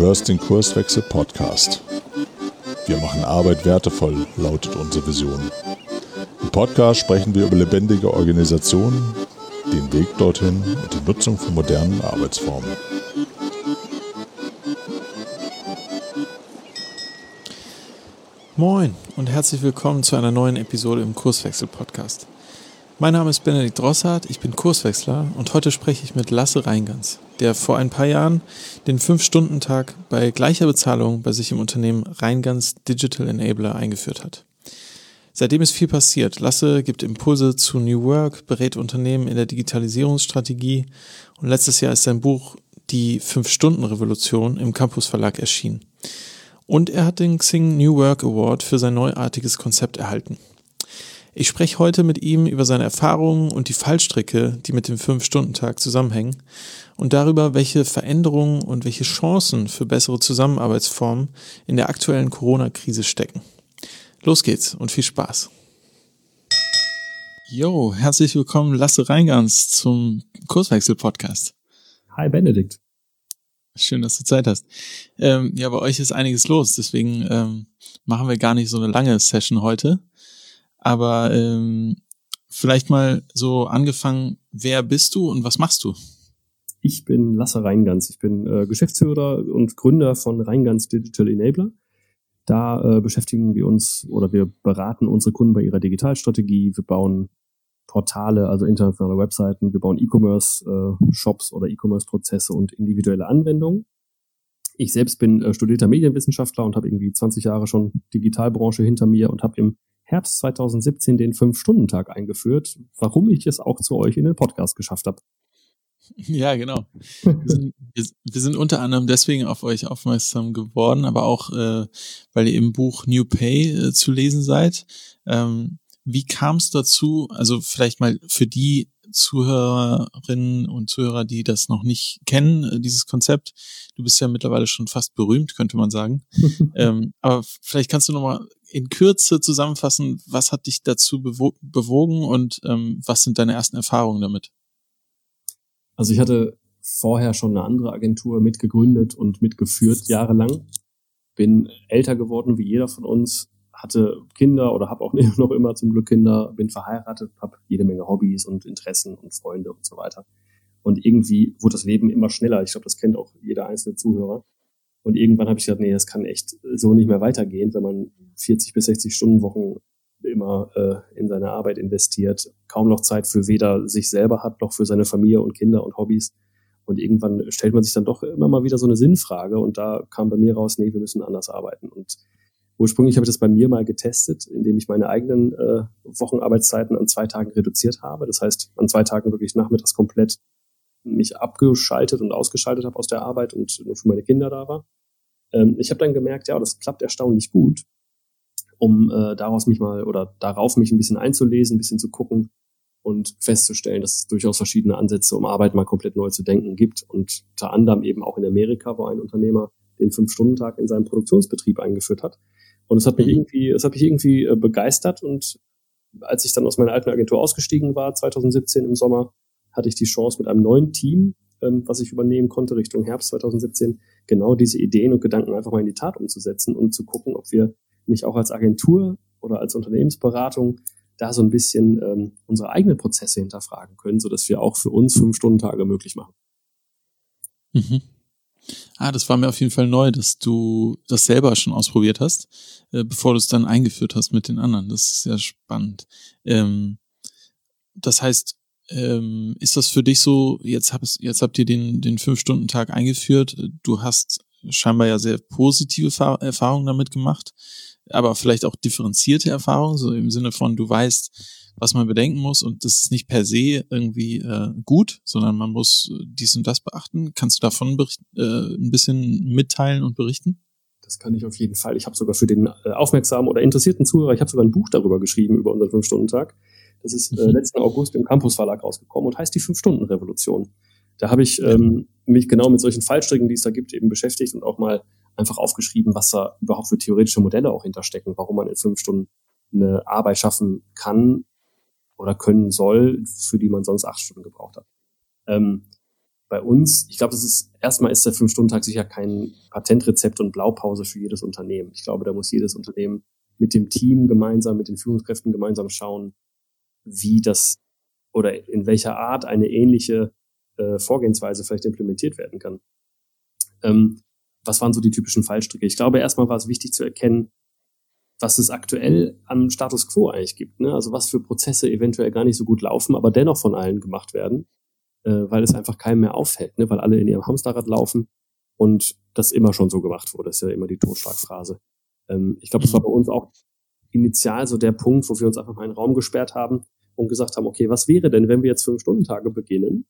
hörst den Kurswechsel Podcast. Wir machen Arbeit wertevoll, lautet unsere Vision. Im Podcast sprechen wir über lebendige Organisationen, den Weg dorthin und die Nutzung von modernen Arbeitsformen. Moin und herzlich willkommen zu einer neuen Episode im Kurswechsel Podcast. Mein Name ist Benedikt Drossard, ich bin Kurswechsler und heute spreche ich mit Lasse Reingans, der vor ein paar Jahren den 5-Stunden-Tag bei gleicher Bezahlung bei sich im Unternehmen Reingans Digital Enabler eingeführt hat. Seitdem ist viel passiert. Lasse gibt Impulse zu New Work, berät Unternehmen in der Digitalisierungsstrategie und letztes Jahr ist sein Buch Die 5-Stunden-Revolution im Campus Verlag erschienen. Und er hat den Xing New Work Award für sein neuartiges Konzept erhalten. Ich spreche heute mit ihm über seine Erfahrungen und die Fallstricke, die mit dem 5-Stunden-Tag zusammenhängen und darüber, welche Veränderungen und welche Chancen für bessere Zusammenarbeitsformen in der aktuellen Corona-Krise stecken. Los geht's und viel Spaß. Jo, herzlich willkommen Lasse Reingans zum Kurswechsel-Podcast. Hi Benedikt. Schön, dass du Zeit hast. Ja, bei euch ist einiges los, deswegen machen wir gar nicht so eine lange Session heute. Aber vielleicht mal so angefangen, wer bist du und was machst du? Ich bin Lasse Reingans. Ich bin Geschäftsführer und Gründer von Reingans Digital Enabler. Da beschäftigen wir uns oder wir beraten unsere Kunden bei ihrer Digitalstrategie. Wir bauen Portale, also internationale Webseiten. Wir bauen E-Commerce-Shops oder E-Commerce-Prozesse und individuelle Anwendungen. Ich selbst bin studierter Medienwissenschaftler und habe irgendwie 20 Jahre schon Digitalbranche hinter mir und habe im Herbst 2017 den 5-Stunden-Tag eingeführt, warum ich es auch zu euch in den Podcast geschafft habe. Ja, genau. Wir sind unter anderem deswegen auf euch aufmerksam geworden, aber auch, weil ihr im Buch New Pay zu lesen seid. Wie kam es dazu, also vielleicht mal für die Zuhörerinnen und Zuhörer, die das noch nicht kennen, dieses Konzept. Du bist ja mittlerweile schon fast berühmt, könnte man sagen. Aber vielleicht kannst du nochmal in Kürze zusammenfassen, was hat dich dazu bewogen und was sind deine ersten Erfahrungen damit? Also ich hatte vorher schon eine andere Agentur mitgegründet und mitgeführt, jahrelang. Bin älter geworden wie jeder von uns, hatte Kinder oder habe auch noch immer zum Glück Kinder, bin verheiratet, habe jede Menge Hobbys und Interessen und Freunde und so weiter. Und irgendwie wurde das Leben immer schneller. Ich glaube, das kennt auch jeder einzelne Zuhörer. Und irgendwann habe ich gedacht, nee, das kann echt so nicht mehr weitergehen, wenn man 40 bis 60 Stunden Wochen immer in seine Arbeit investiert, kaum noch Zeit für weder sich selber hat, noch für seine Familie und Kinder und Hobbys. Und irgendwann stellt man sich dann doch immer mal wieder so eine Sinnfrage und da kam bei mir raus, nee, wir müssen anders arbeiten. Und ursprünglich habe ich das bei mir mal getestet, indem ich meine eigenen Wochenarbeitszeiten an 2 Tagen reduziert habe. Das heißt, an 2 Tagen wirklich nachmittags komplett mich abgeschaltet und ausgeschaltet habe aus der Arbeit und nur für meine Kinder da war. Ich habe dann gemerkt, ja, das klappt erstaunlich gut, um darauf mich ein bisschen einzulesen, ein bisschen zu gucken und festzustellen, dass es durchaus verschiedene Ansätze, um Arbeit mal komplett neu zu denken gibt. Und unter anderem eben auch in Amerika, wo ein Unternehmer den 5-Stunden-Tag in seinem Produktionsbetrieb eingeführt hat. Und es hat mich irgendwie begeistert. Und als ich dann aus meiner alten Agentur ausgestiegen war, 2017 im Sommer, hatte ich die Chance mit einem neuen Team, was ich übernehmen konnte, Richtung Herbst 2017, genau diese Ideen und Gedanken einfach mal in die Tat umzusetzen und zu gucken, ob wir nicht auch als Agentur oder als Unternehmensberatung da so ein bisschen unsere eigenen Prozesse hinterfragen können, sodass wir auch für uns 5-Stunden-Tage möglich machen. Mhm. Das war mir auf jeden Fall neu, dass du das selber schon ausprobiert hast, bevor du es dann eingeführt hast mit den anderen. Das ist sehr spannend. Das heißt, ist das für dich so, jetzt habt ihr den 5-Stunden-Tag eingeführt, du hast scheinbar ja sehr positive Erfahrungen damit gemacht, aber vielleicht auch differenzierte Erfahrungen, so im Sinne von, du weißt, was man bedenken muss und das ist nicht per se irgendwie gut, sondern man muss dies und das beachten. Kannst du davon ein bisschen mitteilen und berichten? Das kann ich auf jeden Fall. Ich habe sogar für den aufmerksamen oder interessierten Zuhörer, ich habe sogar ein Buch darüber geschrieben, über unseren 5-Stunden-Tag. Das ist letzten August im Campus Verlag rausgekommen und heißt die 5-Stunden-Revolution. Da habe ich mich genau mit solchen Fallstricken, die es da gibt, eben beschäftigt und auch mal einfach aufgeschrieben, was da überhaupt für theoretische Modelle auch hinterstecken, warum man in 5 Stunden eine Arbeit schaffen kann oder können soll, für die man sonst 8 Stunden gebraucht hat. bei uns, ich glaube, erstmal ist der 5-Stunden-Tag sicher kein Patentrezept und Blaupause für jedes Unternehmen. Ich glaube, da muss jedes Unternehmen mit dem Team gemeinsam, mit den Führungskräften gemeinsam schauen, wie das oder in welcher Art eine ähnliche Vorgehensweise vielleicht implementiert werden kann. Was waren so die typischen Fallstricke? Ich glaube, erstmal war es wichtig zu erkennen, was es aktuell am Status Quo eigentlich gibt. Ne? Also was für Prozesse eventuell gar nicht so gut laufen, aber dennoch von allen gemacht werden, weil es einfach keinem mehr auffällt, ne? Weil alle in ihrem Hamsterrad laufen und das immer schon so gemacht wurde. Das ist ja immer die Totschlagphrase. Ich glaube, das war bei uns auch initial so der Punkt, wo wir uns einfach mal einen Raum gesperrt haben und gesagt haben, okay, was wäre denn, wenn wir jetzt 5-Stunden-Tage beginnen?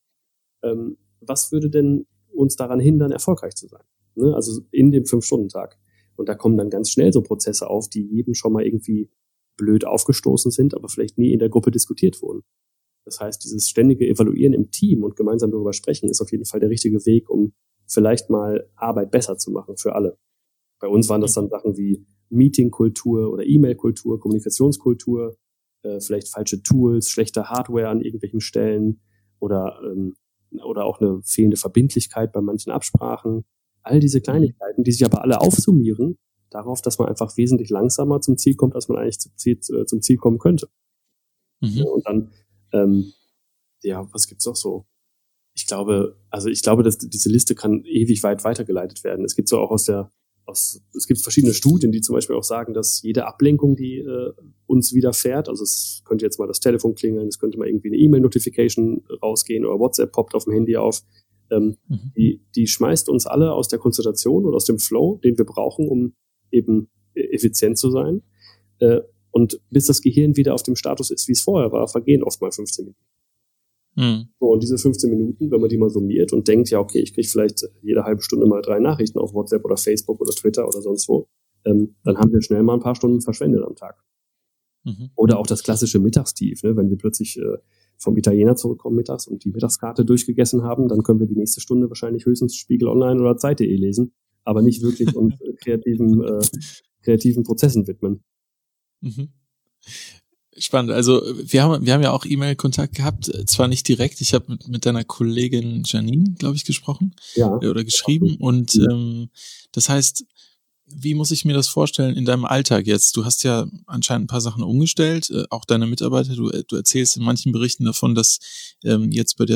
Was würde denn uns daran hindern, erfolgreich zu sein? Ne? Also in dem 5-Stunden-Tag. Und da kommen dann ganz schnell so Prozesse auf, die jedem schon mal irgendwie blöd aufgestoßen sind, aber vielleicht nie in der Gruppe diskutiert wurden. Das heißt, dieses ständige Evaluieren im Team und gemeinsam darüber sprechen ist auf jeden Fall der richtige Weg, um vielleicht mal Arbeit besser zu machen für alle. Bei uns waren das dann Sachen wie Meeting-Kultur oder E-Mail-Kultur, Kommunikationskultur, vielleicht falsche Tools, schlechte Hardware an irgendwelchen Stellen oder auch eine fehlende Verbindlichkeit bei manchen Absprachen. All diese Kleinigkeiten, die sich aber alle aufsummieren, darauf, dass man einfach wesentlich langsamer zum Ziel kommt, als man eigentlich zum Ziel kommen könnte. Ja, und dann, was gibt's noch so? Ich glaube, dass diese Liste kann ewig weit weitergeleitet werden. Es gibt so auch es gibt verschiedene Studien, die zum Beispiel auch sagen, dass jede Ablenkung, die uns widerfährt, also es könnte jetzt mal das Telefon klingeln, es könnte mal irgendwie eine E-Mail-Notification rausgehen oder WhatsApp poppt auf dem Handy auf, die schmeißt uns alle aus der Konzentration oder aus dem Flow, den wir brauchen, um eben effizient zu sein. Und bis das Gehirn wieder auf dem Status ist, wie es vorher war, vergehen oft mal 15 Minuten. So, und diese 15 Minuten, wenn man die mal summiert und denkt, ja, okay, ich kriege vielleicht jede halbe Stunde mal 3 Nachrichten auf WhatsApp oder Facebook oder Twitter oder sonst wo, dann haben wir schnell mal ein paar Stunden verschwendet am Tag. Oder auch das klassische Mittagstief, ne? Wenn wir plötzlich vom Italiener zurückkommen mittags und die Mittagskarte durchgegessen haben, dann können wir die nächste Stunde wahrscheinlich höchstens Spiegel Online oder Zeit.de lesen, aber nicht wirklich uns kreativen Prozessen widmen. Spannend. Also wir haben ja auch E-Mail-Kontakt gehabt, zwar nicht direkt. Ich habe mit deiner Kollegin Janine, glaube ich, gesprochen oder geschrieben. Und das heißt, wie muss ich mir das vorstellen in deinem Alltag jetzt? Du hast ja anscheinend ein paar Sachen umgestellt, auch deine Mitarbeiter. Du erzählst in manchen Berichten davon, dass jetzt bei dem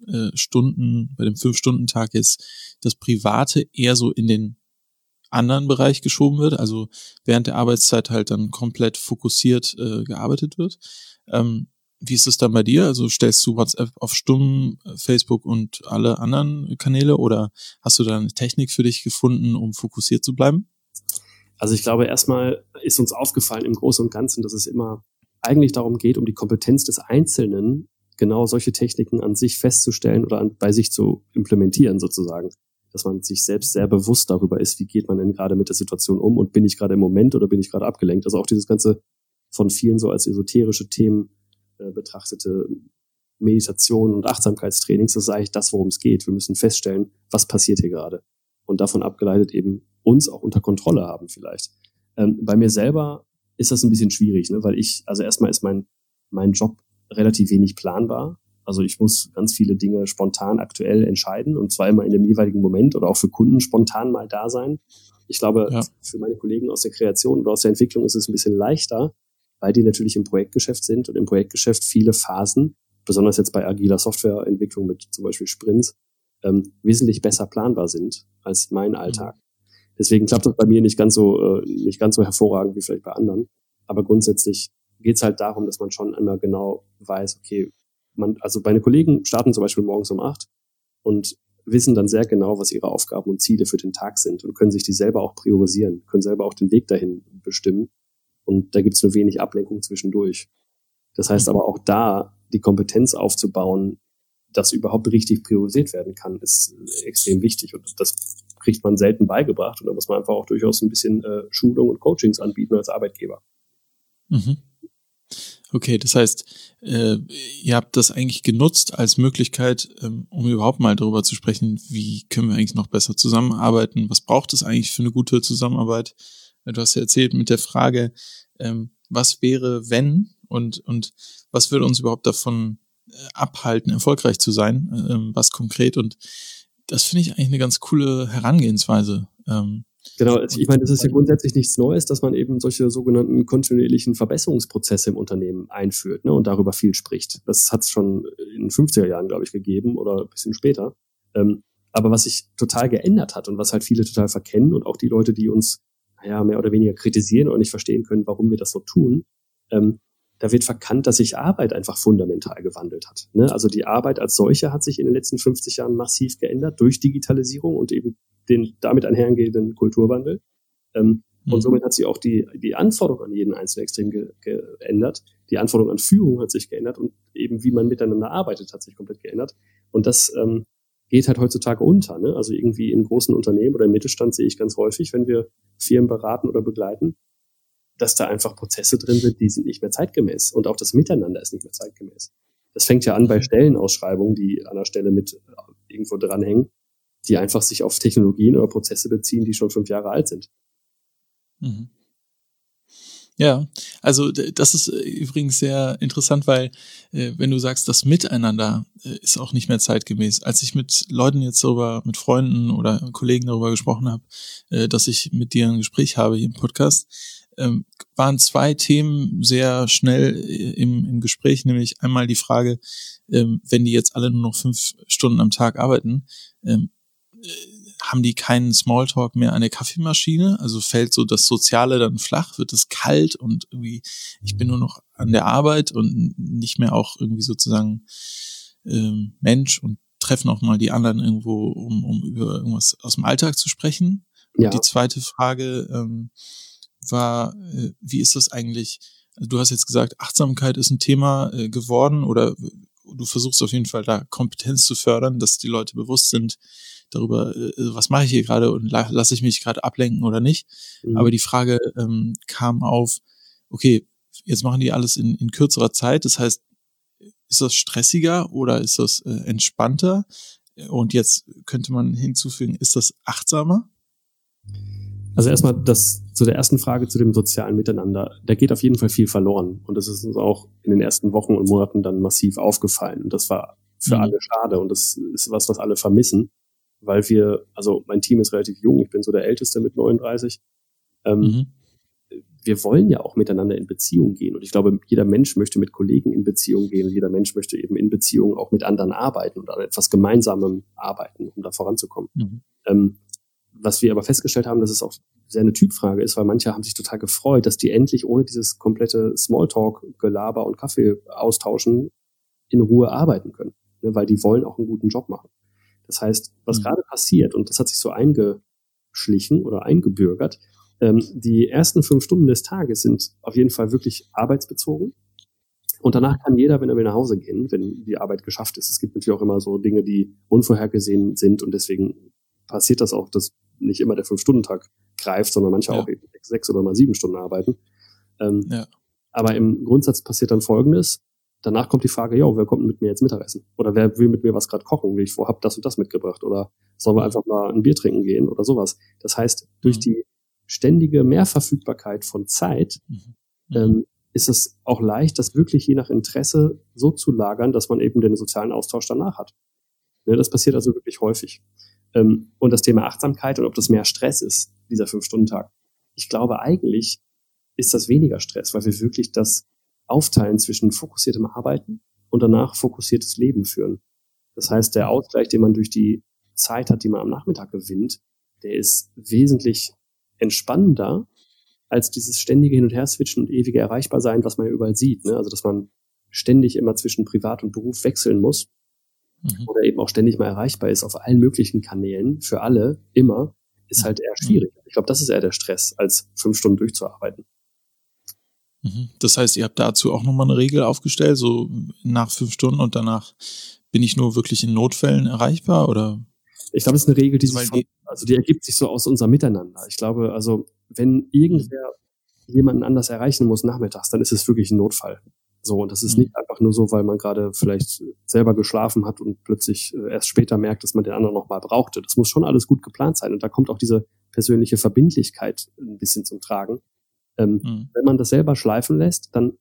5-Stunden-Tag jetzt das Private eher so in den anderen Bereich geschoben wird, also während der Arbeitszeit halt dann komplett fokussiert gearbeitet wird. Wie ist es dann bei dir? Also stellst du WhatsApp auf stumm, Facebook und alle anderen Kanäle oder hast du da eine Technik für dich gefunden, um fokussiert zu bleiben? Also ich glaube, erstmal ist uns aufgefallen im Großen und Ganzen, dass es immer eigentlich darum geht, um die Kompetenz des Einzelnen, genau solche Techniken an sich festzustellen oder bei sich zu implementieren sozusagen. Dass man sich selbst sehr bewusst darüber ist, wie geht man denn gerade mit der Situation um und bin ich gerade im Moment oder bin ich gerade abgelenkt. Also auch dieses ganze von vielen so als esoterische Themen betrachtete Meditation und Achtsamkeitstrainings, das ist eigentlich das, worum es geht. Wir müssen feststellen, was passiert hier gerade und davon abgeleitet eben uns auch unter Kontrolle haben vielleicht. Bei mir selber ist das ein bisschen schwierig, ne? Weil erstmal ist mein Job relativ wenig planbar. Also ich muss ganz viele Dinge spontan aktuell entscheiden und zwar immer in dem jeweiligen Moment oder auch für Kunden spontan mal da sein. Ich glaube, für meine Kollegen aus der Kreation oder aus der Entwicklung ist es ein bisschen leichter, weil die natürlich im Projektgeschäft sind und im Projektgeschäft viele Phasen, besonders jetzt bei agiler Softwareentwicklung mit zum Beispiel Sprints, wesentlich besser planbar sind als mein Alltag. Deswegen klappt das bei mir nicht ganz so hervorragend wie vielleicht bei anderen. Aber grundsätzlich geht es halt darum, dass man schon einmal genau weiß, okay, also meine Kollegen starten zum Beispiel morgens um 8 und wissen dann sehr genau, was ihre Aufgaben und Ziele für den Tag sind und können sich die selber auch priorisieren, können selber auch den Weg dahin bestimmen. Und da gibt es nur wenig Ablenkung zwischendurch. Das heißt aber auch da, die Kompetenz aufzubauen, dass überhaupt richtig priorisiert werden kann, ist extrem wichtig. Und das kriegt man selten beigebracht. Und da muss man einfach auch durchaus ein bisschen Schulung und Coachings anbieten als Arbeitgeber. Okay, das heißt, ihr habt das eigentlich genutzt als Möglichkeit, um überhaupt mal darüber zu sprechen, wie können wir eigentlich noch besser zusammenarbeiten? Was braucht es eigentlich für eine gute Zusammenarbeit? Du hast ja erzählt mit der Frage, was wäre, wenn und was würde uns überhaupt davon abhalten, erfolgreich zu sein, was konkret. Und das finde ich eigentlich eine ganz coole Herangehensweise. Genau, ich meine, das ist ja grundsätzlich nichts Neues, dass man eben solche sogenannten kontinuierlichen Verbesserungsprozesse im Unternehmen einführt, ne, und darüber viel spricht. Das hat es schon in den 50er Jahren, glaube ich, gegeben oder ein bisschen später. Aber was sich total geändert hat und was halt viele total verkennen und auch die Leute, die uns mehr oder weniger kritisieren oder nicht verstehen können, warum wir das so tun, da wird verkannt, dass sich Arbeit einfach fundamental gewandelt hat. Ne? Also die Arbeit als solche hat sich in den letzten 50 Jahren massiv geändert durch Digitalisierung und eben den damit einhergehenden Kulturwandel. Und somit hat sich auch die Anforderung an jeden Einzelnen extrem geändert. Die Anforderung an Führung hat sich geändert und eben wie man miteinander arbeitet, hat sich komplett geändert. Und das geht halt heutzutage unter. Ne? Also irgendwie in großen Unternehmen oder im Mittelstand sehe ich ganz häufig, wenn wir Firmen beraten oder begleiten, dass da einfach Prozesse drin sind, die sind nicht mehr zeitgemäß. Und auch das Miteinander ist nicht mehr zeitgemäß. Das fängt ja an bei Stellenausschreibungen, die an der Stelle mit irgendwo dranhängen, die einfach sich auf Technologien oder Prozesse beziehen, die schon 5 Jahre alt sind. Mhm. Ja, also das ist übrigens sehr interessant, weil wenn du sagst, das Miteinander ist auch nicht mehr zeitgemäß. Als ich mit Leuten jetzt mit Freunden oder Kollegen darüber gesprochen habe, dass ich mit dir ein Gespräch habe hier im Podcast, waren 2 Themen sehr schnell im Gespräch, nämlich einmal die Frage, wenn die jetzt alle nur noch 5 Stunden am Tag arbeiten, haben die keinen Smalltalk mehr an der Kaffeemaschine? Also fällt so das Soziale dann flach, wird es kalt und irgendwie ich bin nur noch an der Arbeit und nicht mehr auch irgendwie sozusagen Mensch und treffen auch mal die anderen irgendwo, um über irgendwas aus dem Alltag zu sprechen. Ja. Und die zweite Frage war, wie ist das eigentlich? Also du hast jetzt gesagt, Achtsamkeit ist ein Thema geworden oder du versuchst auf jeden Fall da Kompetenz zu fördern, dass die Leute bewusst sind darüber, was mache ich hier gerade und lasse ich mich gerade ablenken oder nicht. Mhm. Aber die Frage kam auf, okay, jetzt machen die alles in kürzerer Zeit. Das heißt, ist das stressiger oder ist das entspannter? Und jetzt könnte man hinzufügen, ist das achtsamer? Also erstmal zu der ersten Frage zu dem sozialen Miteinander. Da geht auf jeden Fall viel verloren. Und das ist uns auch in den ersten Wochen und Monaten dann massiv aufgefallen. Und das war für alle schade. Und das ist was alle vermissen. Weil also mein Team ist relativ jung. Ich bin so der Älteste mit 39. Wir wollen ja auch miteinander in Beziehung gehen. Und ich glaube, jeder Mensch möchte mit Kollegen in Beziehung gehen. Und jeder Mensch möchte eben in Beziehung auch mit anderen arbeiten und an etwas Gemeinsamem arbeiten, um da voranzukommen. Was wir aber festgestellt haben, dass es auch sehr eine Typfrage ist, weil manche haben sich total gefreut, dass die endlich ohne dieses komplette Smalltalk, Gelaber und Kaffee austauschen in Ruhe arbeiten können. Ne, weil die wollen auch einen guten Job machen. Das heißt, was gerade passiert, und das hat sich so eingeschlichen oder eingebürgert, die ersten 5 Stunden des Tages sind auf jeden Fall wirklich arbeitsbezogen. Und danach kann jeder, wenn er wieder nach Hause gehen, wenn die Arbeit geschafft ist. Es gibt natürlich auch immer so Dinge, die unvorhergesehen sind und deswegen passiert das auch, dass nicht immer der 5-Stunden-Tag greift, sondern manche auch eben 6 oder mal 7 Stunden arbeiten. Aber im Grundsatz passiert dann Folgendes. Danach kommt die Frage, wer kommt mit mir jetzt Mittagessen? Oder wer will mit mir was gerade kochen? Wie ich vorhab das und das mitgebracht? Oder sollen wir einfach mal ein Bier trinken gehen oder sowas? Das heißt, durch die ständige Mehrverfügbarkeit von Zeit ist es auch leicht, das wirklich je nach Interesse so zu lagern, dass man eben den sozialen Austausch danach hat. Ja, das passiert also wirklich häufig. Und das Thema Achtsamkeit und ob das mehr Stress ist, dieser 5-Stunden-Tag. Ich glaube, eigentlich ist das weniger Stress, weil wir wirklich das aufteilen zwischen fokussiertem Arbeiten und danach fokussiertes Leben führen. Das heißt, der Ausgleich, den man durch die Zeit hat, die man am Nachmittag gewinnt, der ist wesentlich entspannender als dieses ständige Hin- und Her-Switchen und ewige Erreichbarsein, was man ja überall sieht. Ne? Also, dass man ständig immer zwischen Privat und Beruf wechseln muss. Oder eben auch ständig mal erreichbar ist auf allen möglichen Kanälen, für alle, immer, ist halt eher schwierig. Ich glaube, das ist eher der Stress, als 5 Stunden durchzuarbeiten. Das heißt, ihr habt dazu auch nochmal eine Regel aufgestellt, so nach 5 Stunden und danach bin ich nur wirklich in Notfällen erreichbar, oder? Ich glaube, es ist eine Regel, die ergibt sich so aus unserem Miteinander. Ich glaube, also, wenn irgendwer jemanden anders erreichen muss nachmittags, dann ist es wirklich ein Notfall. So, und das ist nicht einfach nur so, weil man gerade vielleicht selber geschlafen hat und plötzlich erst später merkt, dass man den anderen noch mal brauchte. Das muss schon alles gut geplant sein. Und da kommt auch diese persönliche Verbindlichkeit ein bisschen zum Tragen. Wenn man das selber schleifen lässt, dann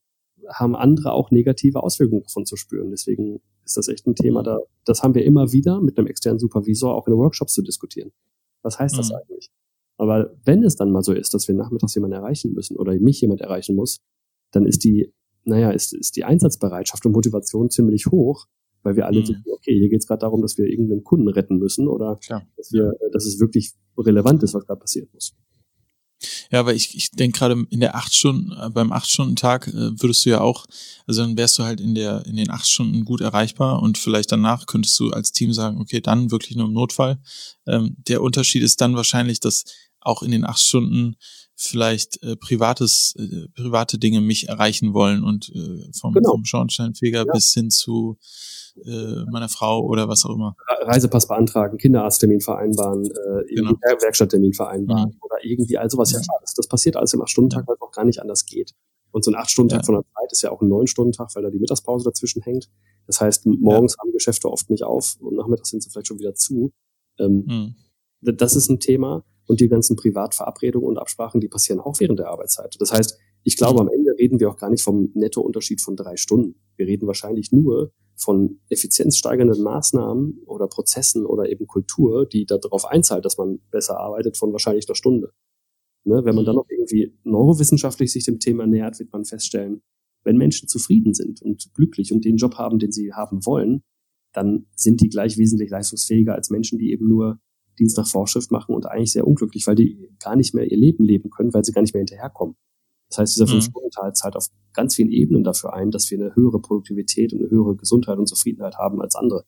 haben andere auch negative Auswirkungen davon zu spüren. Deswegen ist das echt ein Thema, das haben wir immer wieder mit einem externen Supervisor auch in den Workshops zu diskutieren. Was heißt das eigentlich? Aber wenn es dann mal so ist, dass wir nachmittags jemanden erreichen müssen oder mich jemand erreichen muss, dann ist die Einsatzbereitschaft und Motivation ziemlich hoch, weil wir alle wissen, okay, hier geht es gerade darum, dass wir irgendeinen Kunden retten müssen oder dass es wirklich relevant ist, was gerade passieren muss. Ja, aber ich denke gerade in der beim 8-Stunden-Tag würdest du ja auch, also dann wärst du halt in den 8 Stunden gut erreichbar und vielleicht danach könntest du als Team sagen, okay, dann wirklich nur im Notfall. Der Unterschied ist dann wahrscheinlich, dass auch in den 8 Stunden vielleicht private Dinge mich erreichen wollen und vom Schornsteinfeger bis hin zu meiner Frau oder was auch immer. Reisepass beantragen, Kinderarzttermin vereinbaren, Werkstatttermin vereinbaren oder irgendwie all sowas. Ja klar, das passiert alles im 8-Stunden-Tag, weil es auch gar nicht anders geht. Und so ein 8-Stunden-Tag von der Zeit ist ja auch ein 9-Stunden-Tag, weil da die Mittagspause dazwischen hängt. Das heißt, morgens haben Geschäfte oft nicht auf und nachmittags sind sie vielleicht schon wieder zu. Das ist ein Thema. Und die ganzen Privatverabredungen und Absprachen, die passieren auch während der Arbeitszeit. Das heißt, ich glaube, am Ende reden wir auch gar nicht vom Nettounterschied von 3 Stunden. Wir reden wahrscheinlich nur von effizienzsteigernden Maßnahmen oder Prozessen oder eben Kultur, die darauf einzahlt, dass man besser arbeitet, von wahrscheinlich 1 Stunde. Ne? Wenn man dann noch irgendwie neurowissenschaftlich sich dem Thema nähert, wird man feststellen, wenn Menschen zufrieden sind und glücklich und den Job haben, den sie haben wollen, dann sind die gleich wesentlich leistungsfähiger als Menschen, die eben nur Dienst nach Vorschrift machen und eigentlich sehr unglücklich, weil die gar nicht mehr ihr Leben leben können, weil sie gar nicht mehr hinterherkommen. Das heißt, dieser 5-Stunden-Tag zahlt auf ganz vielen Ebenen dafür ein, dass wir eine höhere Produktivität und eine höhere Gesundheit und Zufriedenheit haben als andere.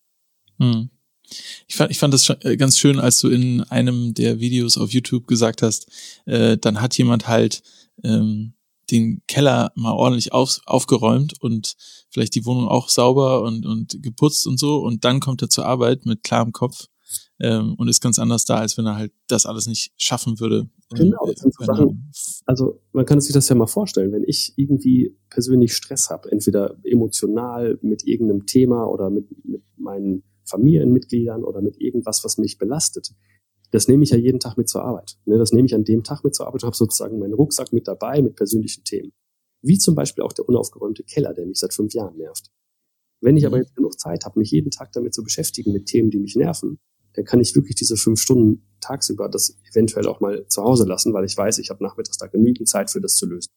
Ich fand das ganz schön, als du in einem der Videos auf YouTube gesagt hast, dann hat jemand halt den Keller mal ordentlich aufgeräumt und vielleicht die Wohnung auch sauber und geputzt und so und dann kommt er zur Arbeit mit klarem Kopf. Und ist ganz anders da, als wenn er halt das alles nicht schaffen würde. Genau, das sind so Sachen. Also man kann sich das ja mal vorstellen, wenn ich irgendwie persönlich Stress habe, entweder emotional mit irgendeinem Thema oder mit meinen Familienmitgliedern oder mit irgendwas, was mich belastet. Das nehme ich ja jeden Tag mit zur Arbeit. Das nehme ich an dem Tag mit zur Arbeit und habe sozusagen meinen Rucksack mit dabei mit persönlichen Themen. Wie zum Beispiel auch der unaufgeräumte Keller, der mich seit 5 Jahren nervt. Wenn ich aber jetzt genug Zeit habe, mich jeden Tag damit zu beschäftigen, mit Themen, die mich nerven, dann kann ich wirklich diese 5 Stunden tagsüber das eventuell auch mal zu Hause lassen, weil ich weiß, ich habe nachmittags da genügend Zeit für das zu lösen.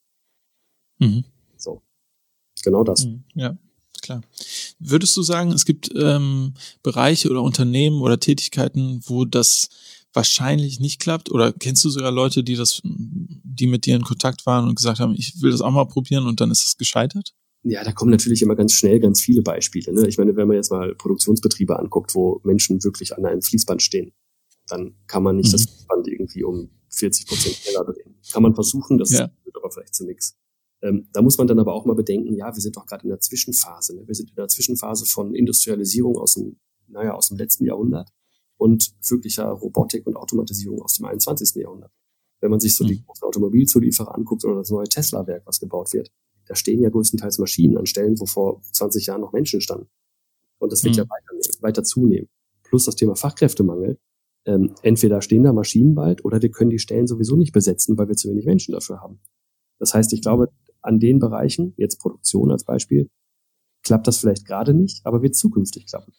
So, genau das. Ja, klar. Würdest du sagen, es gibt Bereiche oder Unternehmen oder Tätigkeiten, wo das wahrscheinlich nicht klappt? Oder kennst du sogar Leute, die mit dir in Kontakt waren und gesagt haben, ich will das auch mal probieren und dann ist es gescheitert? Ja, da kommen natürlich immer ganz schnell ganz viele Beispiele. Ne? Ich meine, wenn man jetzt mal Produktionsbetriebe anguckt, wo Menschen wirklich an einem Fließband stehen, dann kann man nicht das Fließband irgendwie um 40% schneller drehen. Kann man versuchen, das führt aber vielleicht zu nichts. Da muss man dann aber auch mal bedenken, ja, wir sind doch gerade in der Zwischenphase. Ne? Wir sind in der Zwischenphase von Industrialisierung aus dem letzten Jahrhundert und wirklicher Robotik und Automatisierung aus dem 21. Jahrhundert. Wenn man sich so die großen Automobilzulieferer anguckt oder das neue Tesla-Werk, was gebaut wird, da stehen ja größtenteils Maschinen an Stellen, wo vor 20 Jahren noch Menschen standen. Und das wird ja weiter zunehmen. Plus das Thema Fachkräftemangel. Entweder stehen da Maschinen bald oder wir können die Stellen sowieso nicht besetzen, weil wir zu wenig Menschen dafür haben. Das heißt, ich glaube, an den Bereichen, jetzt Produktion als Beispiel, klappt das vielleicht gerade nicht, aber wird zukünftig klappen.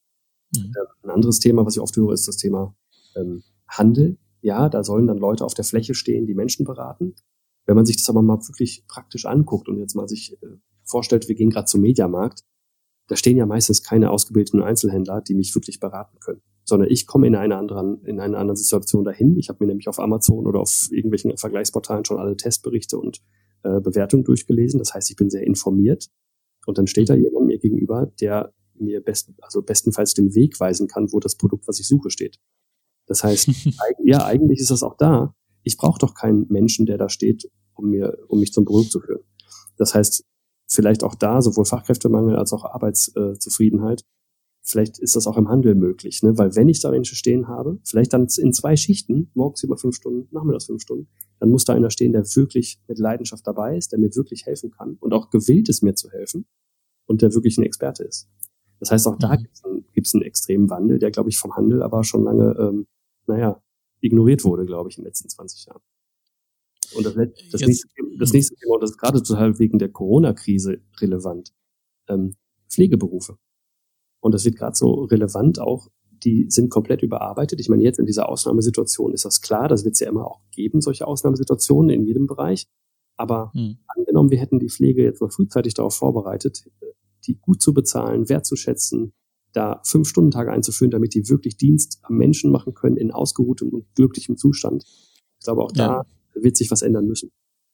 Ein anderes Thema, was ich oft höre, ist das Thema Handel. Ja, da sollen dann Leute auf der Fläche stehen, die Menschen beraten. Wenn man sich das aber mal wirklich praktisch anguckt und jetzt mal sich vorstellt, wir gehen gerade zum Mediamarkt, da stehen ja meistens keine ausgebildeten Einzelhändler, die mich wirklich beraten können, sondern ich komme in einer anderen Situation dahin. Ich habe mir nämlich auf Amazon oder auf irgendwelchen Vergleichsportalen schon alle Testberichte und Bewertungen durchgelesen. Das heißt, ich bin sehr informiert und dann steht da jemand mir gegenüber, der mir bestenfalls den Weg weisen kann, wo das Produkt, was ich suche, steht. Das heißt, eigentlich ist das auch da. Ich brauche doch keinen Menschen, der da steht, um mich zum Produkt zu führen. Das heißt, vielleicht auch da sowohl Fachkräftemangel als auch Arbeitszufriedenheit. Vielleicht ist das auch im Handel möglich, ne? Weil wenn ich da Menschen stehen habe, vielleicht dann in 2 Schichten, morgens über 5 Stunden, nachmittags 5 Stunden, dann muss da einer stehen, der wirklich mit Leidenschaft dabei ist, der mir wirklich helfen kann und auch gewillt ist, mir zu helfen und der wirklich ein Experte ist. Das heißt, auch da gibt's einen extremen Wandel, der, glaube ich, vom Handel aber schon lange, ignoriert wurde, glaube ich, in den letzten 20 Jahren. Und das nächste Thema, und das ist gerade total wegen der Corona-Krise relevant, Pflegeberufe. Und das wird gerade so relevant auch, die sind komplett überarbeitet. Ich meine, jetzt in dieser Ausnahmesituation ist das klar, das wird es ja immer auch geben, solche Ausnahmesituationen in jedem Bereich. Aber angenommen, wir hätten die Pflege jetzt mal frühzeitig darauf vorbereitet, die gut zu bezahlen, wertzuschätzen, da 5-Stunden-Tage einzuführen, damit die wirklich Dienst am Menschen machen können in ausgeruhtem und glücklichem Zustand. Ich glaube, auch da wird sich was ändern müssen.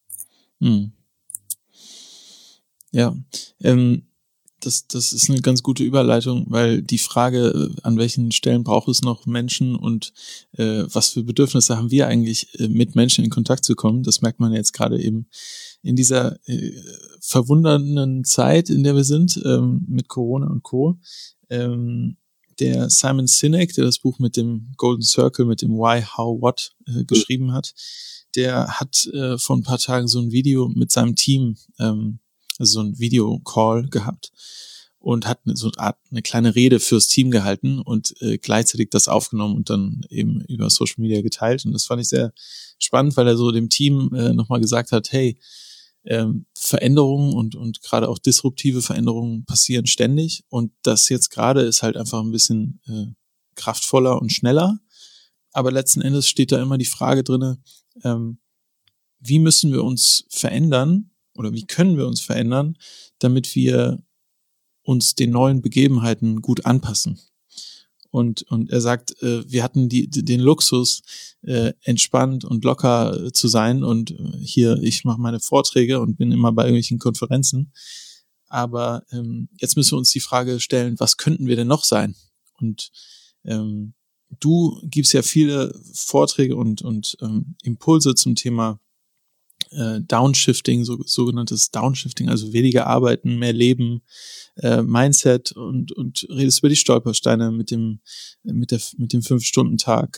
Ja, das ist eine ganz gute Überleitung, weil die Frage, an welchen Stellen braucht es noch Menschen und was für Bedürfnisse haben wir eigentlich, mit Menschen in Kontakt zu kommen, das merkt man jetzt gerade eben in dieser verwundernden Zeit, in der wir sind, mit Corona und Co. Der Simon Sinek, der das Buch mit dem Golden Circle, mit dem Why, How, What geschrieben hat, der hat vor ein paar Tagen so ein Video mit seinem Team, also so ein Video-Call gehabt und hat so eine kleine Rede fürs Team gehalten und gleichzeitig das aufgenommen und dann eben über Social Media geteilt. Und das fand ich sehr spannend, weil er so dem Team nochmal gesagt hat, hey, Veränderungen und gerade auch disruptive Veränderungen passieren ständig und das jetzt gerade ist halt einfach ein bisschen kraftvoller und schneller, aber letzten Endes steht da immer die Frage drinne, wie müssen wir uns verändern oder wie können wir uns verändern, damit wir uns den neuen Begebenheiten gut anpassen. Und er sagt, wir hatten den Luxus, entspannt und locker zu sein und hier, ich mache meine Vorträge und bin immer bei irgendwelchen Konferenzen. Aber jetzt müssen wir uns die Frage stellen, was könnten wir denn noch sein? Und du gibst ja viele Vorträge und Impulse zum Thema Downshifting, sogenanntes Downshifting, also weniger arbeiten, mehr leben, Mindset und redest über die Stolpersteine mit dem 5-Stunden-Tag.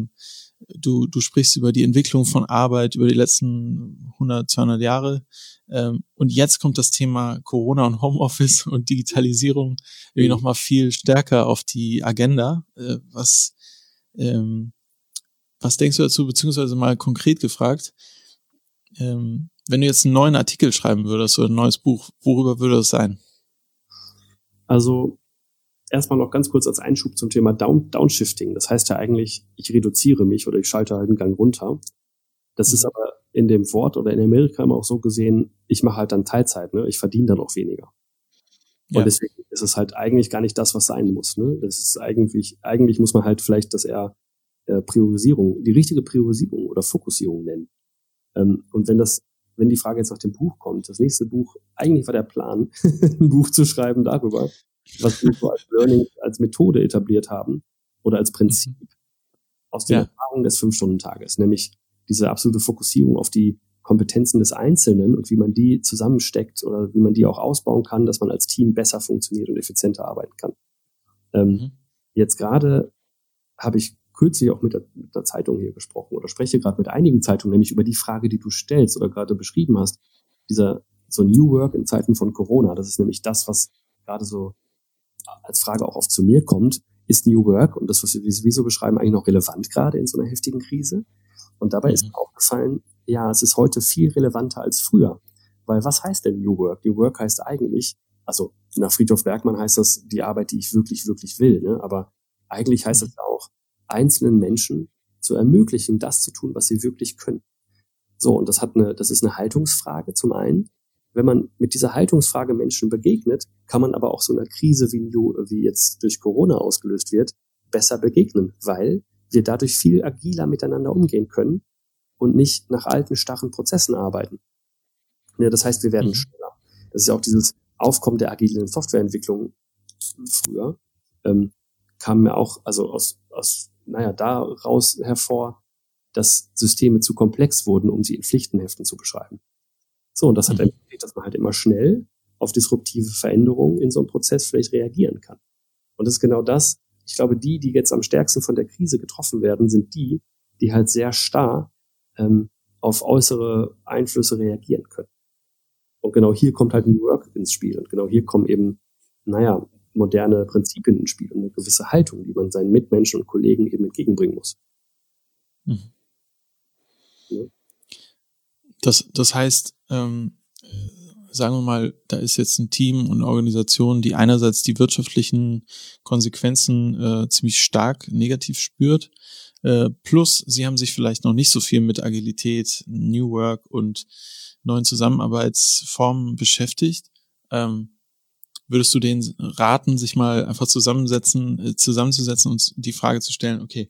Du sprichst über die Entwicklung von Arbeit über die letzten 100, 200 Jahre. Und jetzt kommt das Thema Corona und Homeoffice und Digitalisierung irgendwie nochmal viel stärker auf die Agenda. Was denkst du dazu, beziehungsweise mal konkret gefragt, wenn du jetzt einen neuen Artikel schreiben würdest oder ein neues Buch, worüber würde das sein? Also erstmal noch ganz kurz als Einschub zum Thema Downshifting. Das heißt ja eigentlich, ich reduziere mich oder ich schalte halt einen Gang runter. Das ist aber in dem Wort oder in Amerika immer auch so gesehen, ich mache halt dann Teilzeit, ne? Ich verdiene dann auch weniger. Ja. Und deswegen ist es halt eigentlich gar nicht das, was sein muss. Ne? Das ist eigentlich muss man halt vielleicht das eher Priorisierung, die richtige Priorisierung oder Fokussierung nennen. Und wenn die Frage jetzt nach dem Buch kommt, das nächste Buch, eigentlich war der Plan, ein Buch zu schreiben darüber, was wir so als Learning, als Methode etabliert haben oder als Prinzip aus der Erfahrung des 5-Stunden-Tages, nämlich diese absolute Fokussierung auf die Kompetenzen des Einzelnen und wie man die zusammensteckt oder wie man die auch ausbauen kann, dass man als Team besser funktioniert und effizienter arbeiten kann. Jetzt gerade habe ich kürzlich auch mit der Zeitung hier gesprochen oder spreche gerade mit einigen Zeitungen, nämlich über die Frage, die du stellst oder gerade beschrieben hast, so New Work in Zeiten von Corona. Das ist nämlich das, was gerade so als Frage auch oft zu mir kommt. Ist New Work und das, was wir so beschreiben, eigentlich noch relevant gerade in so einer heftigen Krise? Und dabei ist mir aufgefallen, ja, es ist heute viel relevanter als früher. Weil was heißt denn New Work? New Work heißt eigentlich, also nach Friedhof Bergmann heißt das die Arbeit, die ich wirklich, wirklich will. Ne? Aber eigentlich heißt es auch, einzelnen Menschen zu ermöglichen, das zu tun, was sie wirklich können. So, und das ist eine Haltungsfrage zum einen. Wenn man mit dieser Haltungsfrage Menschen begegnet, kann man aber auch so einer Krise, wie jetzt durch Corona ausgelöst wird, besser begegnen, weil wir dadurch viel agiler miteinander umgehen können und nicht nach alten, starren Prozessen arbeiten. Ja, das heißt, wir werden schneller. Das ist ja auch dieses Aufkommen der agilen Softwareentwicklung früher, kam mir auch daraus hervor, dass Systeme zu komplex wurden, um sie in Pflichtenheften zu beschreiben. So, und das hat ermöglicht, dass man halt immer schnell auf disruptive Veränderungen in so einem Prozess vielleicht reagieren kann. Und das ist genau das, ich glaube, die jetzt am stärksten von der Krise getroffen werden, sind die halt sehr starr auf äußere Einflüsse reagieren können. Und genau hier kommt halt New Work ins Spiel. Und genau hier kommen eben, moderne Prinzipien ins Spiel und eine gewisse Haltung, die man seinen Mitmenschen und Kollegen eben entgegenbringen muss. Mhm. Das heißt, sagen wir mal, da ist jetzt ein Team und eine Organisation, die einerseits die wirtschaftlichen Konsequenzen ziemlich stark negativ spürt, plus sie haben sich vielleicht noch nicht so viel mit Agilität, New Work und neuen Zusammenarbeitsformen beschäftigt. Würdest du denen raten, sich mal einfach zusammenzusetzen und die Frage zu stellen, okay,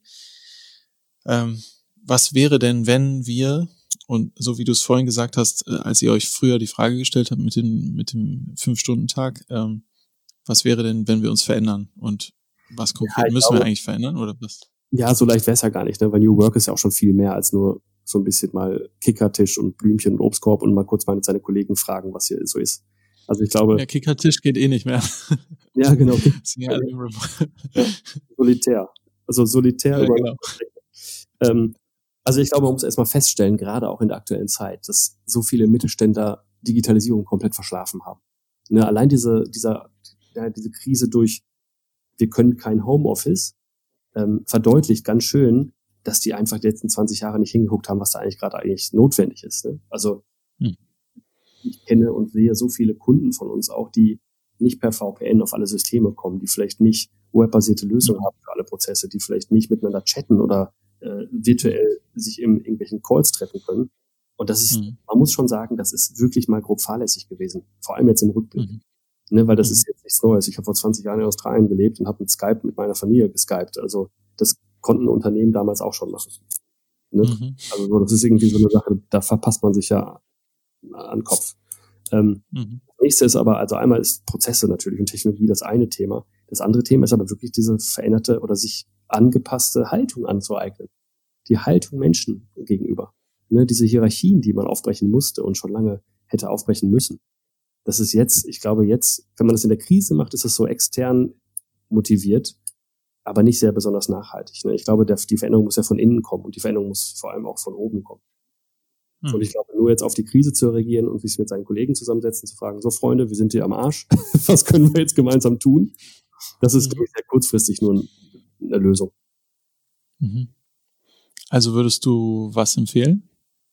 was wäre denn, wenn wir, und so wie du es vorhin gesagt hast, als ihr euch früher die Frage gestellt habt mit dem 5-Stunden-Tag, was wäre denn, wenn wir uns verändern? Und was konkret müssen wir eigentlich verändern oder was? Ja, so leicht wäre es ja gar nicht, ne? Weil New Work ist ja auch schon viel mehr als nur so ein bisschen mal Kickertisch und Blümchen und Obstkorb und mal kurz mal mit seinen Kollegen fragen, was hier so ist. Also ich glaube... Der Kickertisch geht eh nicht mehr. Ja, genau. Ja, solitär. Also solitär. Ja, genau. Also ich glaube, man muss erstmal feststellen, gerade auch in der aktuellen Zeit, dass so viele Mittelständler Digitalisierung komplett verschlafen haben. Ne, allein diese Krise durch, wir können kein Homeoffice, verdeutlicht ganz schön, dass die einfach die letzten 20 Jahre nicht hingeguckt haben, was da eigentlich notwendig ist. Ne? Also ich kenne und sehe so viele Kunden von uns auch, die nicht per VPN auf alle Systeme kommen, die vielleicht nicht webbasierte Lösungen haben für alle Prozesse, die vielleicht nicht miteinander chatten oder virtuell sich in irgendwelchen Calls treffen können. Und das ist, man muss schon sagen, das ist wirklich mal grob fahrlässig gewesen. Vor allem jetzt im Rückblick. Ne, weil das ist jetzt nichts Neues. Ich habe vor 20 Jahren in Australien gelebt und habe mit Skype mit meiner Familie geskypt. Also das konnten Unternehmen damals auch schon machen. Ne? Also das ist irgendwie so eine Sache, da verpasst man sich ja an den Kopf. Das nächste ist aber, also einmal ist Prozesse natürlich und Technologie das eine Thema. Das andere Thema ist aber wirklich diese veränderte oder sich angepasste Haltung anzueignen. Die Haltung Menschen gegenüber. Ne, diese Hierarchien, die man aufbrechen musste und schon lange hätte aufbrechen müssen. Das ist jetzt, ich glaube jetzt, wenn man das in der Krise macht, ist es so extern motiviert, aber nicht sehr besonders nachhaltig. Ne? Ich glaube, die Veränderung muss ja von innen kommen und die Veränderung muss vor allem auch von oben kommen. Und ich glaube, nur jetzt auf die Krise zu reagieren und sich mit seinen Kollegen zusammensetzen, zu fragen, so Freunde, wir sind hier am Arsch, was können wir jetzt gemeinsam tun? Das ist, glaube ich, sehr kurzfristig nur eine Lösung. Also würdest du was empfehlen?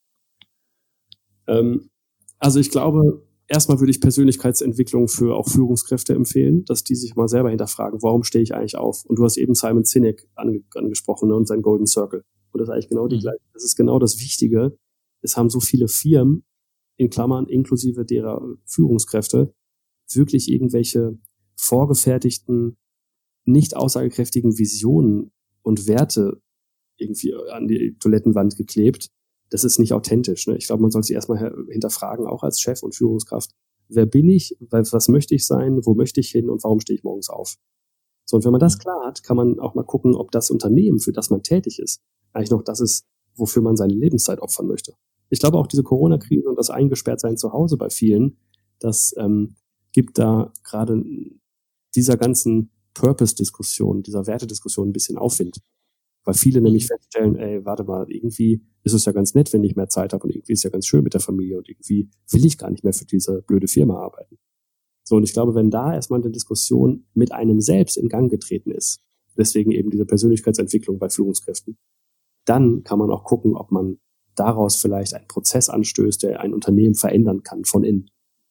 Also ich glaube, erstmal würde ich Persönlichkeitsentwicklung für auch Führungskräfte empfehlen, dass die sich mal selber hinterfragen, warum stehe ich eigentlich auf? Und du hast eben Simon Sinek angesprochen, ne, und seinen Golden Circle. Und das ist eigentlich genau die gleiche. Das ist genau das Wichtige. Es haben so viele Firmen, in Klammern inklusive derer Führungskräfte, wirklich irgendwelche vorgefertigten, nicht aussagekräftigen Visionen und Werte irgendwie an die Toilettenwand geklebt. Das ist nicht authentisch. Ne? Ich glaube, man soll sich erstmal hinterfragen, auch als Chef und Führungskraft, wer bin ich, was möchte ich sein, wo möchte ich hin und warum stehe ich morgens auf? So, und wenn man das klar hat, kann man auch mal gucken, ob das Unternehmen, für das man tätig ist, eigentlich noch das ist, wofür man seine Lebenszeit opfern möchte. Ich glaube auch diese Corona-Krise und das Eingesperrtsein zu Hause bei vielen, das gibt da gerade dieser ganzen Purpose-Diskussion, dieser Wertediskussion ein bisschen Aufwind. Weil viele nämlich feststellen, warte mal, irgendwie ist es ja ganz nett, wenn ich mehr Zeit habe und irgendwie ist es ja ganz schön mit der Familie und irgendwie will ich gar nicht mehr für diese blöde Firma arbeiten. So, und ich glaube, wenn da erstmal eine Diskussion mit einem selbst in Gang getreten ist, deswegen eben diese Persönlichkeitsentwicklung bei Führungskräften, dann kann man auch gucken, ob man daraus vielleicht einen Prozess anstößt, der ein Unternehmen verändern kann von innen.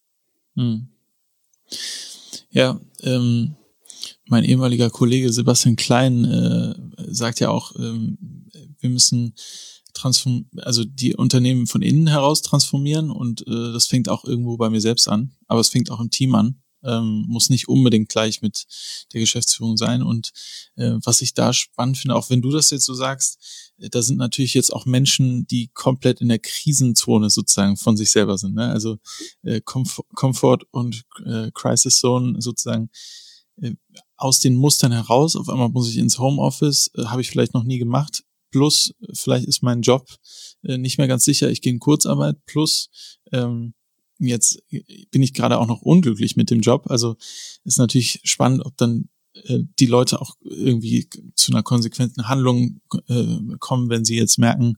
Ja, mein ehemaliger Kollege Sebastian Klein sagt ja auch, wir müssen also die Unternehmen von innen heraus transformieren und das fängt auch irgendwo bei mir selbst an, aber es fängt auch im Team an, muss nicht unbedingt gleich mit der Geschäftsführung sein und was ich da spannend finde, auch wenn du das jetzt so sagst, da sind natürlich jetzt auch Menschen, die komplett in der Krisenzone sozusagen von sich selber sind, ne? Also Comfort und Crisis Zone sozusagen aus den Mustern heraus, auf einmal muss ich ins Homeoffice, habe ich vielleicht noch nie gemacht, plus vielleicht ist mein Job nicht mehr ganz sicher, ich gehe in Kurzarbeit, plus jetzt bin ich gerade auch noch unglücklich mit dem Job, also ist natürlich spannend, ob dann die Leute auch irgendwie zu einer konsequenten Handlung kommen, wenn sie jetzt merken,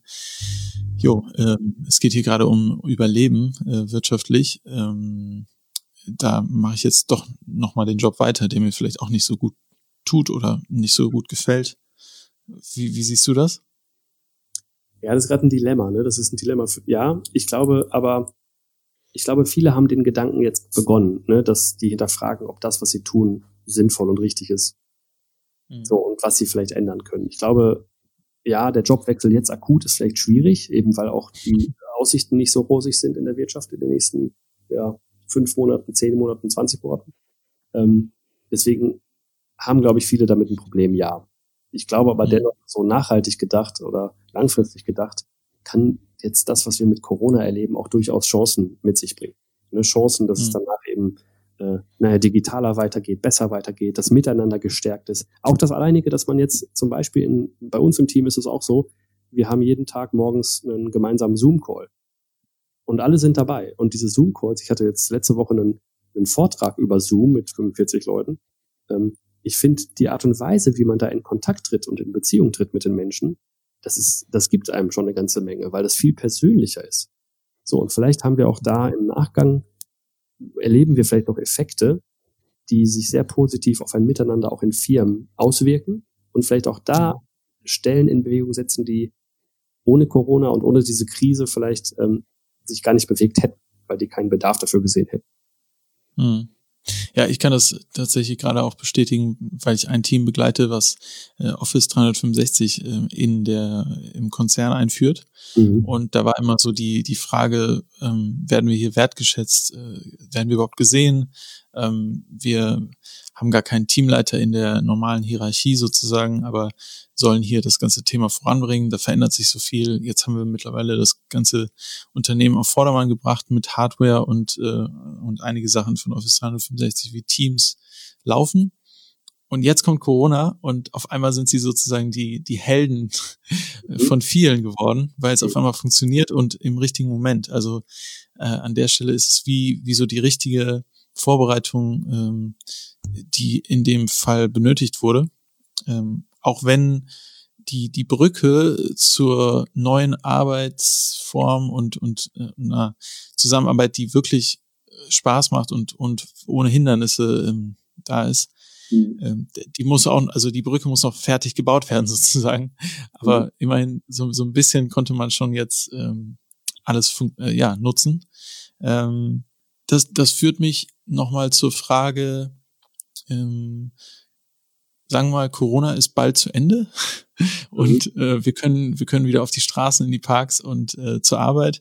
es geht hier gerade um Überleben wirtschaftlich, da mache ich jetzt doch nochmal den Job weiter, der mir vielleicht auch nicht so gut tut oder nicht so gut gefällt. Wie siehst du das? Ja, das ist gerade ein Dilemma, ne? Das ist ein Dilemma. Ich glaube, viele haben den Gedanken jetzt begonnen, ne? Dass die hinterfragen, ob das, was sie tun, sinnvoll und richtig ist. So, und was sie vielleicht ändern können. Ich glaube, ja, der Jobwechsel jetzt akut ist vielleicht schwierig, eben weil auch die Aussichten nicht so rosig sind in der Wirtschaft in den nächsten 5 Monaten, 10 Monaten, 20 Monaten. Deswegen haben, glaube ich, viele damit ein Problem, ja. Ich glaube aber dennoch, so nachhaltig gedacht oder langfristig gedacht, kann jetzt das, was wir mit Corona erleben, auch durchaus Chancen mit sich bringen. Ne? Chancen, dass es danach eben digitaler weitergeht, besser weitergeht, das Miteinander gestärkt ist. Auch das Alleinige, dass man jetzt zum Beispiel bei uns im Team ist es auch so, wir haben jeden Tag morgens einen gemeinsamen Zoom-Call. Und alle sind dabei. Und diese Zoom-Calls, ich hatte jetzt letzte Woche einen Vortrag über Zoom mit 45 Leuten. Ich finde, die Art und Weise, wie man da in Kontakt tritt und in Beziehung tritt mit den Menschen, das gibt einem schon eine ganze Menge, weil das viel persönlicher ist. So, und vielleicht haben wir auch da im Nachgang erleben wir vielleicht noch Effekte, die sich sehr positiv auf ein Miteinander auch in Firmen auswirken und vielleicht auch da Stellen in Bewegung setzen, die ohne Corona und ohne diese Krise vielleicht sich gar nicht bewegt hätten, weil die keinen Bedarf dafür gesehen hätten. Ja, ich kann das tatsächlich gerade auch bestätigen, weil ich ein Team begleite, was Office 365 im Konzern einführt. Und da war immer so die Frage, werden wir hier wertgeschätzt, werden wir überhaupt gesehen? Wir haben gar keinen Teamleiter in der normalen Hierarchie sozusagen, aber sollen hier das ganze Thema voranbringen. Da verändert sich so viel. Jetzt haben wir mittlerweile das ganze Unternehmen auf Vordermann gebracht mit Hardware und einige Sachen von Office 365 wie Teams laufen. Und jetzt kommt Corona und auf einmal sind sie sozusagen die Helden von vielen geworden, weil es auf einmal funktioniert und im richtigen Moment. Also an der Stelle ist es wie so die richtige Vorbereitung, die in dem Fall benötigt wurde. Auch wenn die Brücke zur neuen Arbeitsform und einer Zusammenarbeit, die wirklich Spaß macht und ohne Hindernisse da ist, die muss auch, also die Brücke muss noch fertig gebaut werden sozusagen. Aber immerhin so ein bisschen konnte man schon jetzt alles nutzen. Das führt mich nochmal zur Frage, sagen wir mal, Corona ist bald zu Ende und wir können wieder auf die Straßen, in die Parks und zur Arbeit.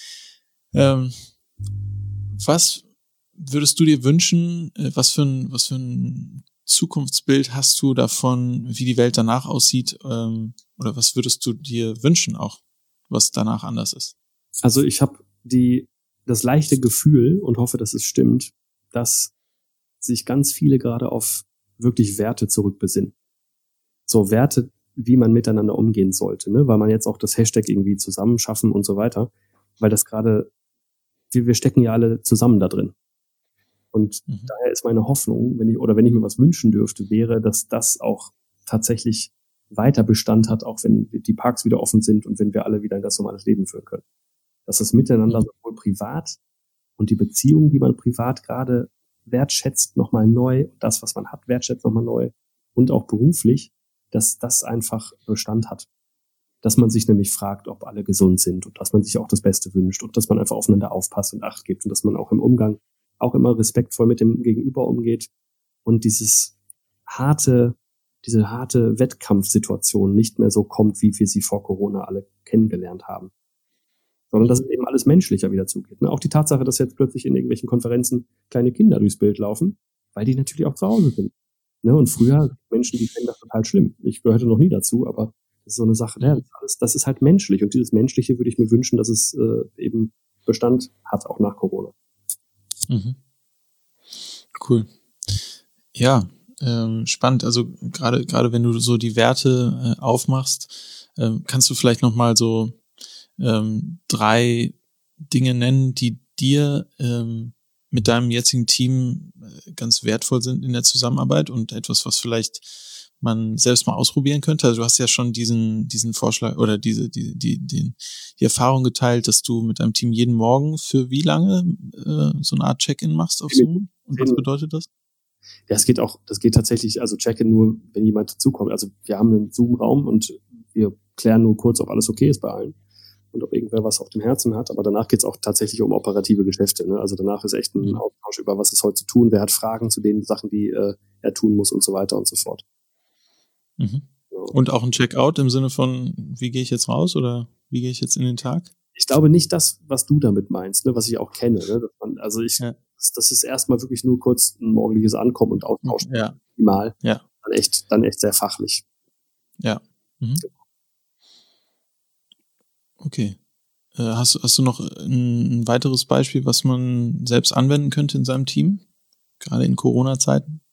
Was würdest du dir wünschen, was für ein Zukunftsbild hast du davon, wie die Welt danach aussieht, oder was würdest du dir wünschen auch, was danach anders ist? Also ich habe das leichte Gefühl und hoffe, dass es stimmt, dass sich ganz viele gerade auf wirklich Werte zurückbesinnen. So Werte, wie man miteinander umgehen sollte, ne? Weil man jetzt auch das Hashtag irgendwie zusammenschaffen und so weiter, weil das gerade, wir stecken ja alle zusammen da drin. Und daher ist meine Hoffnung, wenn ich mir was wünschen dürfte, wäre, dass das auch tatsächlich weiter Bestand hat, auch wenn die Parks wieder offen sind und wenn wir alle wieder ein ganz normales Leben führen können. Dass das Miteinander sowohl privat und die Beziehungen, die man privat gerade wertschätzt, nochmal neu, das, was man hat, wertschätzt nochmal neu und auch beruflich, dass das einfach Bestand hat. Dass man sich nämlich fragt, ob alle gesund sind und dass man sich auch das Beste wünscht und dass man einfach aufeinander aufpasst und Acht gibt und dass man auch im Umgang auch immer respektvoll mit dem Gegenüber umgeht und diese harte Wettkampfsituation nicht mehr so kommt, wie wir sie vor Corona alle kennengelernt haben. Sondern dass es eben alles menschlicher wieder zugeht. Ne? Auch die Tatsache, dass jetzt plötzlich in irgendwelchen Konferenzen kleine Kinder durchs Bild laufen, weil die natürlich auch zu Hause sind. Ne? Und früher Menschen, die fänden das total schlimm. Ich gehörte noch nie dazu, aber das ist so eine Sache, das ist halt menschlich. Und dieses Menschliche würde ich mir wünschen, dass es eben Bestand hat, auch nach Corona. Cool. Ja, spannend. Also gerade wenn du so die Werte aufmachst, kannst du vielleicht nochmal so 3 Dinge nennen, die dir mit deinem jetzigen Team ganz wertvoll sind in der Zusammenarbeit und etwas, was vielleicht man selbst mal ausprobieren könnte. Also du hast ja schon diesen Vorschlag oder die Erfahrung geteilt, dass du mit deinem Team jeden Morgen für wie lange so eine Art Check-in machst auf Zoom? Und was bedeutet das? Ja, das geht tatsächlich, also Check-in nur, wenn jemand dazukommt. Also wir haben einen Zoom-Raum und wir klären nur kurz, ob alles okay ist bei allen und ob irgendwer was auf dem Herzen hat. Aber danach geht's auch tatsächlich um operative Geschäfte. Ne? Also danach ist echt ein Austausch über, was ist heute zu tun, wer hat Fragen zu den Sachen, die er tun muss und so weiter und so fort. Mhm. Ja. Und auch ein Checkout im Sinne von, wie gehe ich jetzt raus oder wie gehe ich jetzt in den Tag? Ich glaube nicht das, was du damit meinst, ne, was ich auch kenne. Ne? Das ist erstmal wirklich nur kurz ein morgendliches Ankommen und Austauschen. Ja. Minimal. Ja. Dann echt sehr fachlich. Ja. Mhm. Okay. Hast du noch ein weiteres Beispiel, was man selbst anwenden könnte in seinem Team? Gerade in Corona-Zeiten?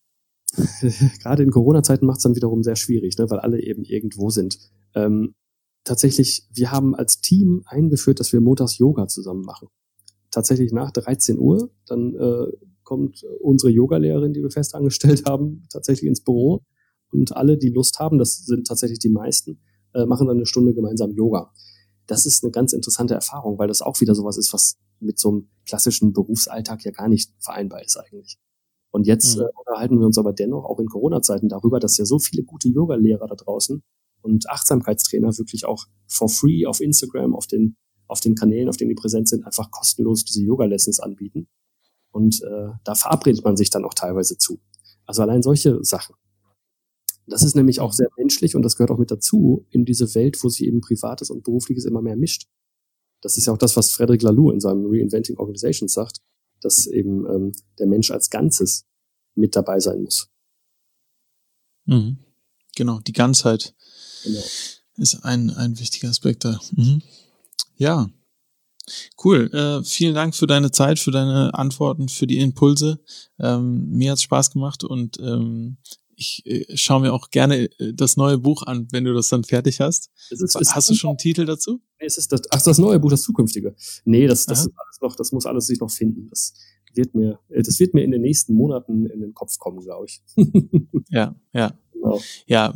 Gerade in Corona-Zeiten macht es dann wiederum sehr schwierig, ne, weil alle eben irgendwo sind. Tatsächlich, wir haben als Team eingeführt, dass wir montags Yoga zusammen machen. Tatsächlich nach 13 Uhr, dann kommt unsere Yogalehrerin, die wir fest angestellt haben, tatsächlich ins Büro und alle, die Lust haben, das sind tatsächlich die meisten, machen dann eine Stunde gemeinsam Yoga. Das ist eine ganz interessante Erfahrung, weil das auch wieder sowas ist, was mit so einem klassischen Berufsalltag ja gar nicht vereinbar ist eigentlich. Und jetzt unterhalten wir uns aber dennoch auch in Corona-Zeiten darüber, dass ja so viele gute Yoga-Lehrer da draußen und Achtsamkeitstrainer wirklich auch for free auf Instagram, auf den Kanälen, auf denen die präsent sind, einfach kostenlos diese Yoga-Lessons anbieten. Und da verabredet man sich dann auch teilweise zu. Also allein solche Sachen. Das ist nämlich auch sehr menschlich und das gehört auch mit dazu in diese Welt, wo sich eben Privates und Berufliches immer mehr mischt. Das ist ja auch das, was Frederic Laloux in seinem Reinventing Organizations sagt, dass eben der Mensch als Ganzes mit dabei sein muss. Mhm. Genau, die Ganzheit ist ein wichtiger Aspekt da. Mhm. Ja, cool. Vielen Dank für deine Zeit, für deine Antworten, für die Impulse. Mir hat's Spaß gemacht und ich schaue mir auch gerne das neue Buch an, wenn du das dann fertig hast. Hast du schon einen Titel dazu? Nee, das neue Buch, das zukünftige. Nee, das ist alles noch, das muss alles sich noch finden. Das wird mir in den nächsten Monaten in den Kopf kommen, glaube ich. Ja. Genau. Ja,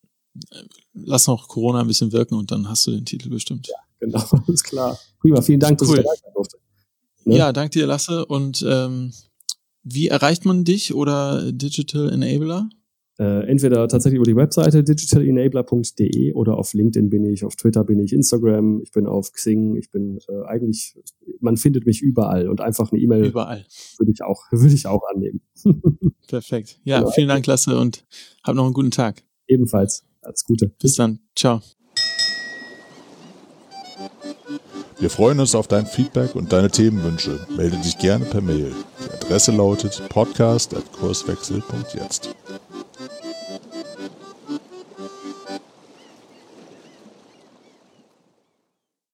lass noch Corona ein bisschen wirken und dann hast du den Titel bestimmt. Ja, genau, alles klar. Prima, vielen Dank, dass ich dabei sein durfte. Ne? Ja, danke dir, Lasse. Und wie erreicht man dich oder Digital Enabler? Entweder tatsächlich über die Webseite digitalenabler.de oder auf LinkedIn bin ich, auf Twitter bin ich, Instagram, ich bin auf Xing, ich bin man findet mich überall und einfach eine E-Mail würde ich auch annehmen. Perfekt. Ja, genau. Vielen Dank, Lasse, und hab noch einen guten Tag. Ebenfalls. Alles Gute. Bis dann. Ciao. Wir freuen uns auf dein Feedback und deine Themenwünsche. Melde dich gerne per Mail. Die Adresse lautet podcast@kurswechsel.jetzt.